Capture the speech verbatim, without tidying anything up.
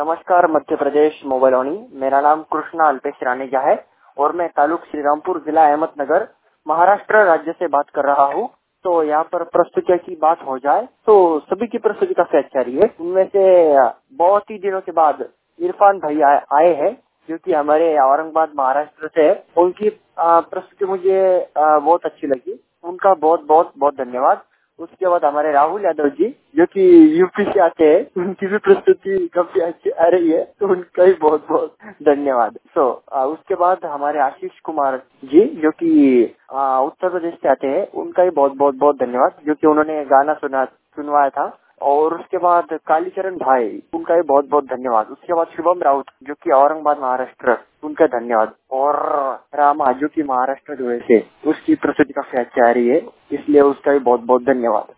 नमस्कार मध्य प्रदेश मोबाइल वाणी। मेरा नाम कृष्णा अल्पेश रानेजा है और मैं तालुक श्रीरामपुर जिला अहमदनगर महाराष्ट्र राज्य से बात कर रहा हूँ। तो यहाँ पर प्रस्तुतियों की बात हो जाए तो सभी की प्रस्तुति काफी अच्छा रही है। उनमें से बहुत ही दिनों के बाद इरफान भाई आए, आए हैं जो कि हमारे औरंगाबाद महाराष्ट्र से है। उनकी प्रस्तुति मुझे बहुत अच्छी लगी, उनका बहुत बहुत बहुत धन्यवाद। उसके बाद हमारे राहुल यादव जी जो कि यूपी से आते हैं, उनकी भी प्रस्तुति काफी अच्छी आ रही है, तो उनका भी बहुत बहुत धन्यवाद। सो so, उसके बाद हमारे आशीष कुमार जी जो कि उत्तर प्रदेश से आते हैं, उनका भी बहुत बहुत बहुत धन्यवाद जो कि उन्होंने गाना सुना सुनवाया था। और उसके बाद कालीचरण भाई, उनका भी बहुत बहुत धन्यवाद। उसके बाद शुभम राउत जो कि औरंगाबाद महाराष्ट्र, उनका धन्यवाद। और रामा जो कि महाराष्ट्र जो है से, उसकी प्रस्तुति काफी अच्छी आ रही है, इसलिए उसका भी बहुत बहुत धन्यवाद।